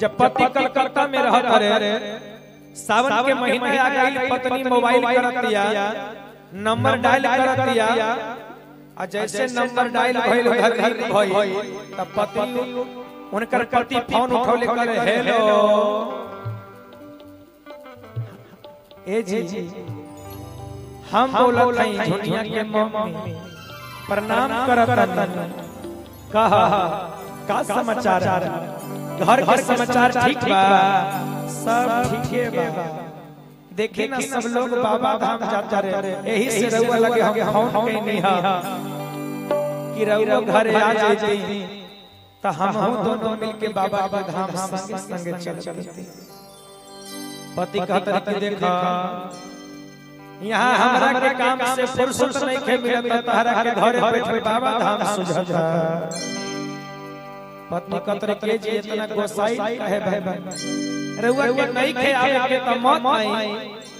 जब पति कलकत्ता में रहता रे, सावन के महीने आ गई, पत्नी मोबाइल करत दिया, नंबर डायल करत दिया, और जैसे नंबर डायल भइल उधर भइल तब पति उनकर पति फोन उठौले करे, हेलो ए जी हम बोलत हई झुनिया के मम्मी, प्रणाम करत हन, कहा का समाचार, घर के समाचार ठीक बा, सब ठीक बा। देखे ना सब लोग बाबा धाम जाता रे, यही से रउआ लगे हम फोन कइनी हा कि रउआ घरे आ जाती त हम दोनों मिलके बाबा के धाम संगे संगे चलते। पति कहत कि देखा यहाँ हमरा के काम से फुर्सत नहीं के मिलत, तहरा के घरे बैठे बाबा धाम सुझता। पत्नी कतर के जी इतना गोसाई कहे भाई, रउआ के नहीं खे आवे के त मत आई,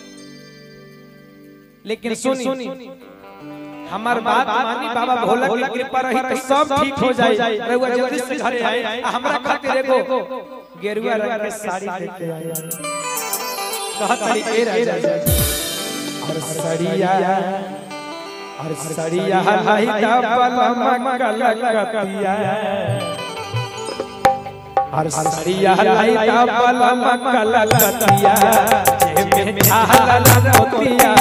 लेकिन सुनी हमार बात मानी, बाबा भोला की कृपा रही तो सब ठीक हो जाए। रउआ जल्दी से घरे आए, हमरा खातिर एगो गेरुआ रंग के साड़ी लेके आए। कहत हरी ए राजा और सड़िया लाई दा पलम कलकतिया, और सड़िया लाई दा पलम कलकतिया, जे में झालल रोतिया,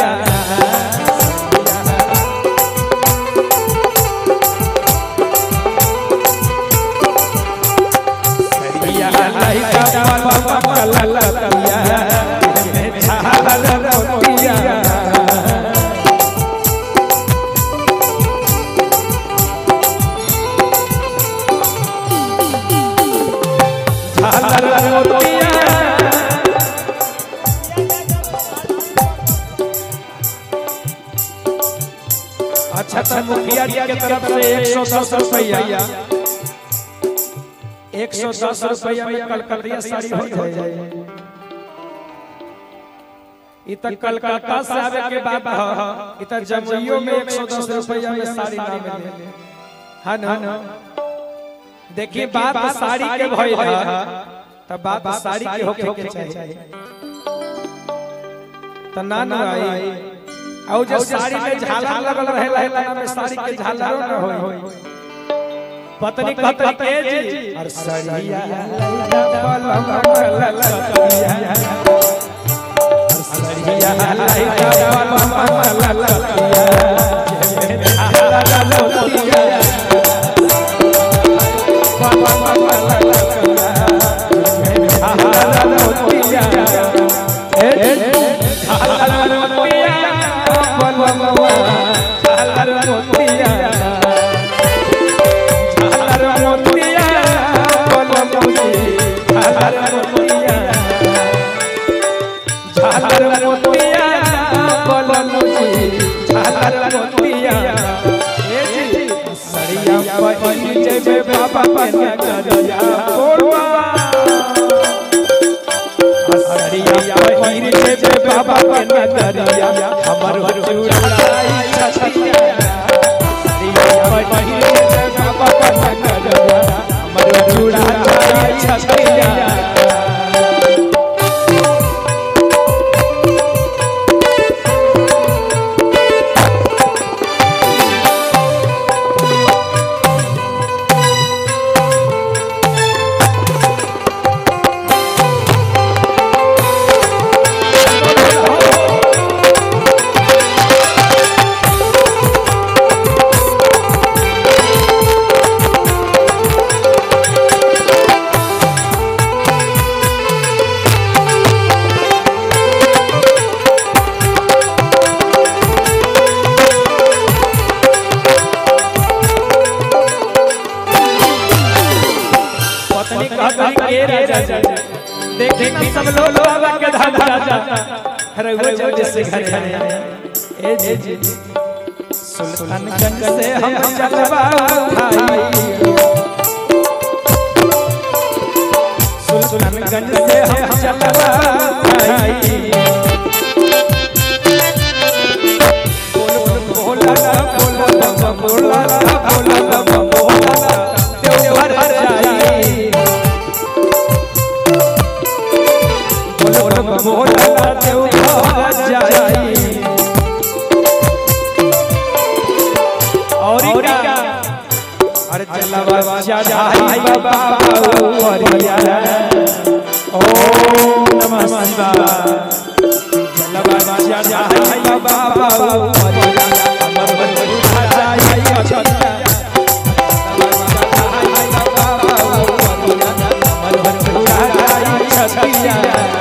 सड़िया लाई दा पलम कलकतिया, जे में झालल रोतिया। अच्छा मुखिया जी के तरफ से 110 रुपया, 110 रुपया में कलकतिया साड़ी हो जाए। इत कलकत्ता से आवे के बाद इत जमुइयों में 110 रुपया में साड़ी ना मिले, है ना। देखिए बात साड़ी के भइल है, तब बात साड़ी के होके के चाहिए त ना ना आई। औ जो साड़ी में झालर लगल रहेला ना में साड़ी के झालर न होई। पत्नी कहत के जी और सड़िया पलम कलकतिया, सड़िया लाई दा पलम कलकतिया, जे में झालर रोतिया, बाबा के नगरिया बोलवा, सड़िया पहिर जे बाबा के नगरिया, हमर जुड़ाई छतिया, सड़िया पहिर जे बाबा के नगरिया, हमर जुड़ाई छतिया। देखे ना सब लोग बाबा के धाम जाता, रउआ जल्दी से घर आए। ए जी सुल्तानगंज से हम जलवा उठाई, सुल्तानगंज से हम जलवा उठाई, बोला बोला बोला बोला देवघर जाई। बोला देव घर जाई और क्या अरे चलवा चढ़ाई बाबा परिया ओम नमः शिवाय चलवा चढ़ाई बाबा परिया अमर बंधु जाई अछता अमर बंधु जाई अछतिया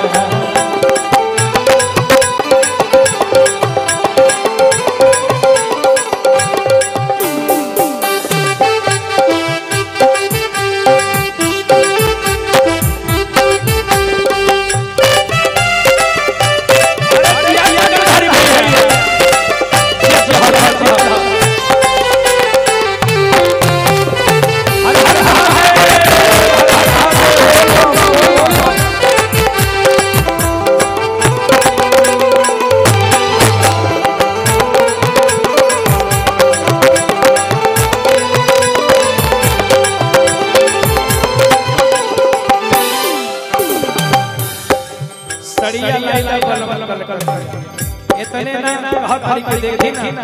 सड़िया लाइला बल बल कल इतने ना बहुत हरी को देखी ना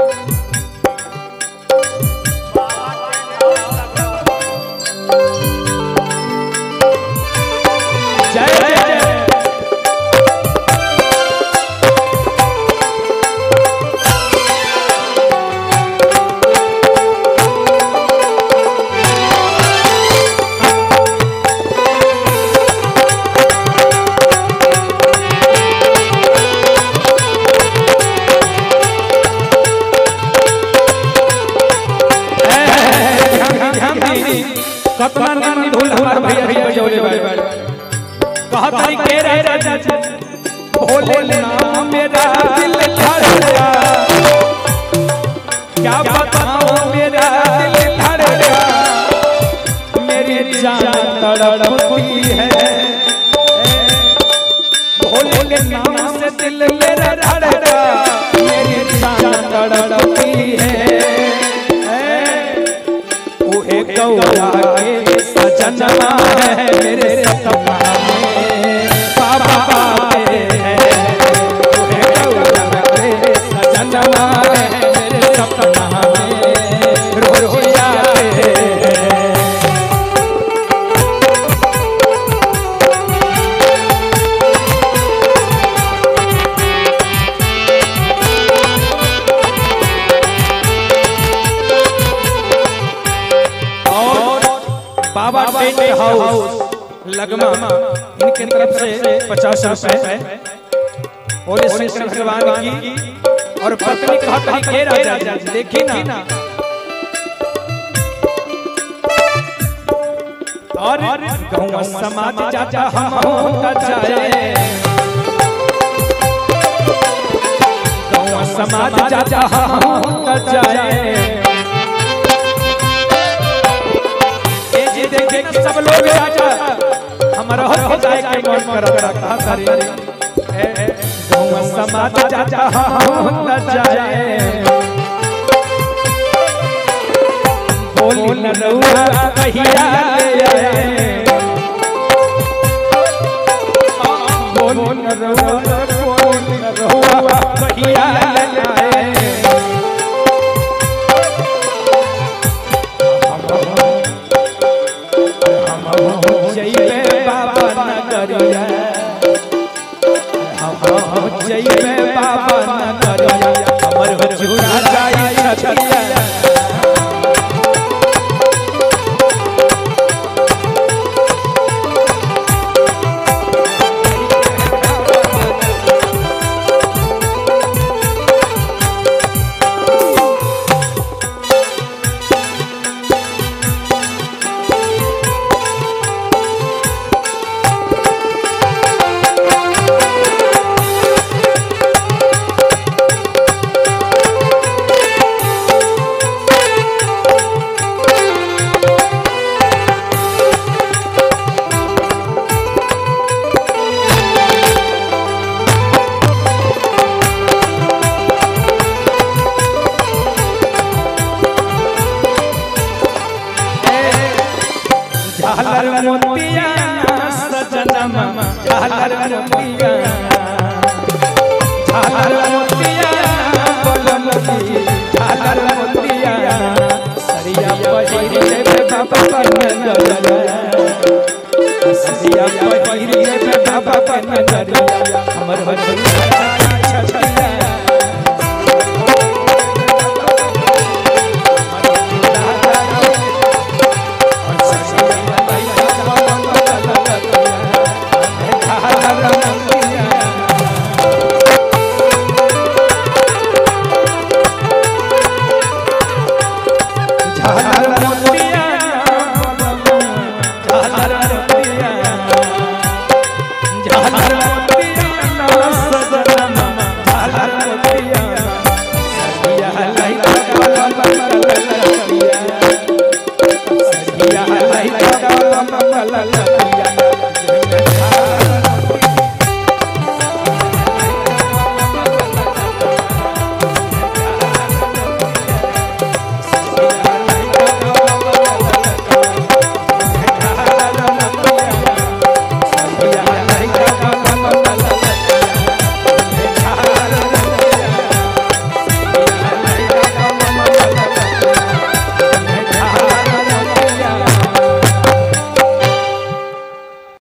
जय जय कतना नानी ढोल हमार भैया बजौले बाड़े कहत हई के रे राजा भोले नाम मेरा दिल धड़का क्या बताऊं मेरा दिल धड़का मेरी जान तड़पती है भोले नाम से दिल मेरा धड़का मेरी जान तड़पती है गौरा के सजनवा है मेरे सपना में बाबा आते हैं गौरा के सजनवा है मेरे सपना में रो रो जाते हैं बाबा टेंट हाउस लगमा इनके तरफ से 50 रुपए और शंकर भगवान की और पत्नी कहत हई के राजा देखी ना और गौवा समाज चाचा हम जाए गौवा समाज चाचा हम जाए देखे सब लोग राजा हमारा हो जाए के मन करत रखा सारी गौवा समाज चाचा हम न जाए बोल न रउआ कहिया ले आए बोल न रउआ कहिया ले आए जय बाबा नगरिया हम जय बाबा नगरिया हमर चूड़ा जाई छछिया सजनमा झालर मोतिया बलमुखी झालर मोतिया सरिया पहिरे पे बाबा के नजरिया सरिया पहिरे पे बाबा के नजरिया हमर बजरिया छछिया